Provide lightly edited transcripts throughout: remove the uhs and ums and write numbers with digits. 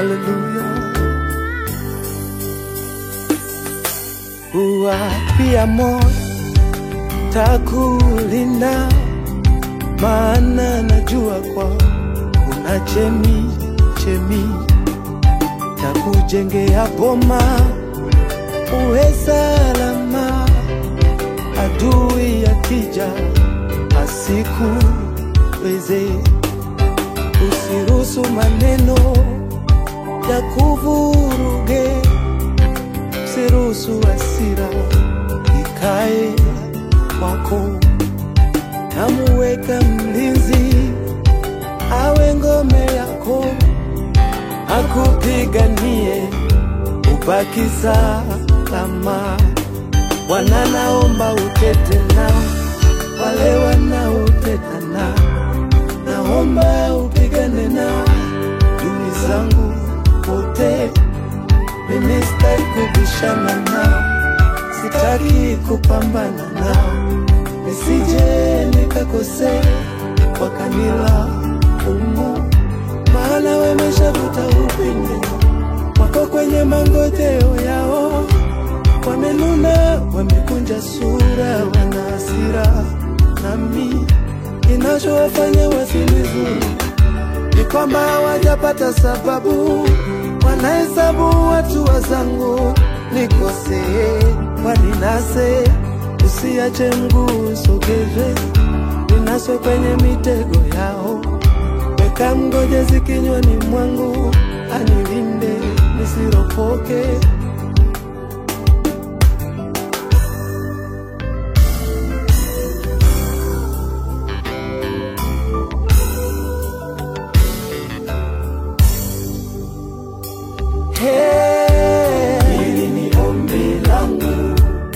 Hallelujah. Uapia moyo takulinda, maana najua kwa kuna chemi takujengea boma uwe salama. Adui akija asikuweze, usiruhusu maneno ya kuvuruge, usiruhusu hasira ikae kwako. Namuweka mlinzi awe ngome yako, akupiganie ubaki salama. Bwana naomba utete nao wale wanaoteta nao, naomba upigane nao adui zangu wote. Mimi sitaki kubishana nao, sitaki kupambana nao, nisije nikakosea wakanila umu. Maana wameshavuta upinde wako kwenye mangoteo yao, wamenuna, wamekunja sura, wana hasira nami. Kinachowafanya wasinizuru ni kwamba hawajapata sababu, wanahesabu watu wazangu nikosee, waninase. Usiache mguu sogeze, ninaswe kwenye mitego yao. Weka mgojezi kinywani mwangu, anilinde nisiropoke. Hili ni ombi langu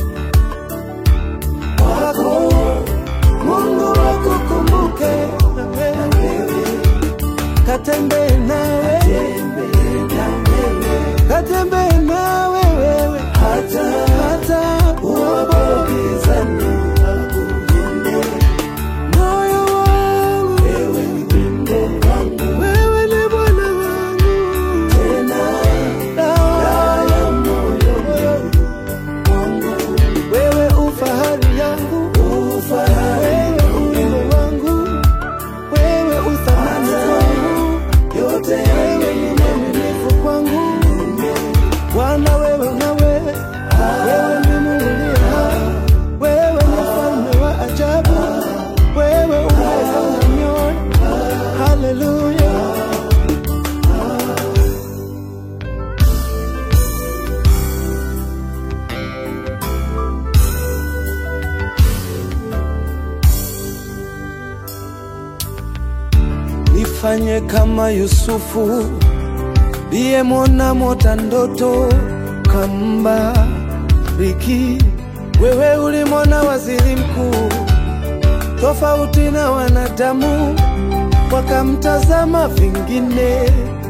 kwako, Mungu akukumbuke na wewe, katembe nawe, katembe nawe wewe, hata uwabogizani akulinde. Moyo wangu wewe ni wimbo wangu, wewe ni Bwana wangu, tena dawa ya moyo wangu. Wewe ufahari yangu, wewe wimbo wangu, wewe uthamani wangu, yote wewe ni mwaminifu kwangu. Bwana wewe nawe, wewe ni Mungu aliye hai, wewe ni mfalme wa ajabu, wewe umefanya nyoyo. Hallelujah. Nifanye kama Yusufu, biye mona mota ndoto kambariki. Wewe ulimwona waziri mkuu tofauti na wanadamu, wakamtazama vingine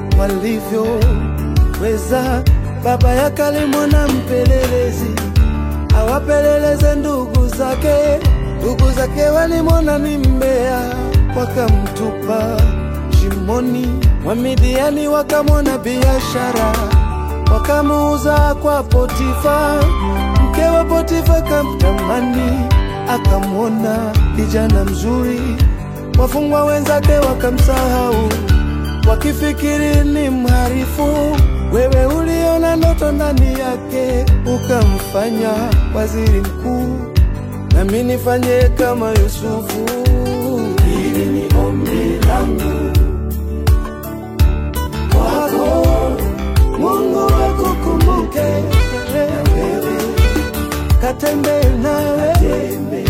walivyoweza. Baba yake alimwona mpelelezi awapeleleze ndugu zake, ndugu zake walimwona ni mbea wakamtupa shimoni. Wamidiani wakamwona biashara, wakamuuza kwa Potifa. Mke wa Potifa kamtamani, akamwona kijana mzuri. Wafungwa wenzake wakamsahau, wakifikiri ni mharifu. Wewe uliona ndoto ndani yake, ukamfanya waziri mkuu. Nami nifanye kama Yusufu. Hili ni ombi langu kwako, Mungu akukumbuke na wewe, katembe nawe,